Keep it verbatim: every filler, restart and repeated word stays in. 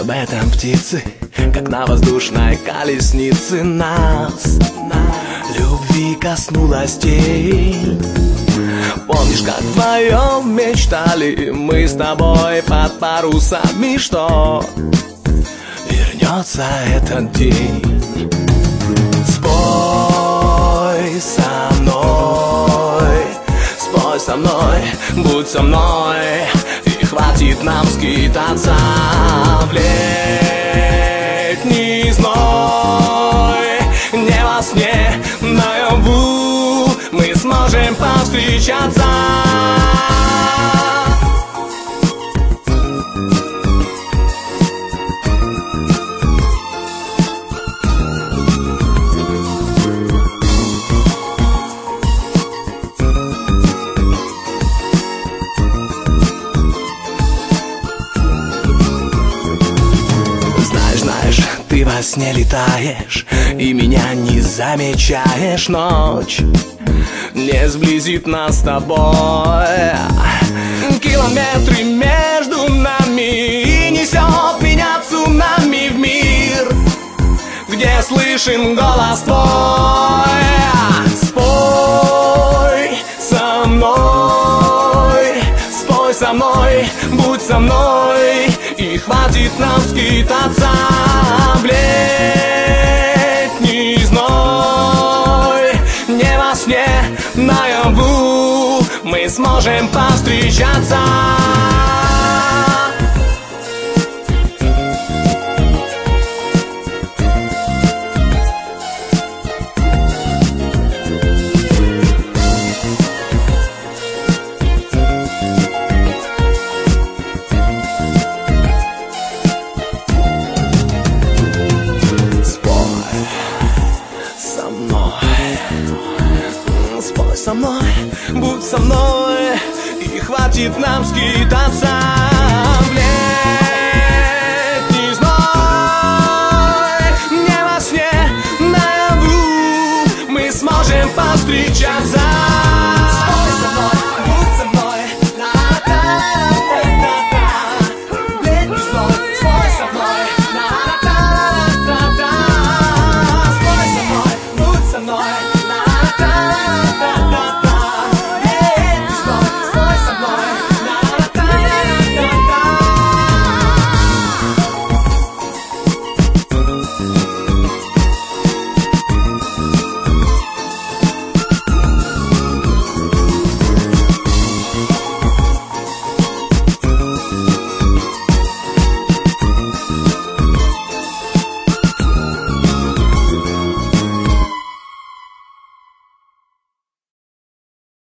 об этом птицы, как на воздушной колеснице. Нас любви коснулась тень. Помнишь, как вдвоем мечтали мы с тобой под парусами, что вернется этот день? Спой со мной, спой со мной, будь со мной, и хватит нам скитаться в летний зной. Не во сне, наяву мы сможем повстречаться. Ты во сне летаешь и меня не замечаешь. Ночь не сблизит нас с тобой. Километры между нами, и несет меня цунами в мир, где слышен голос твой. Спой со мной, спой со мной, будь со мной, и хватит нам скитаться в летний зной. Не во сне, наяву мы сможем повстречаться. Спой со мной, будь со мной, и хватит нам скитаться в летний зной. Не во сне, наяву мы сможем повстречаться.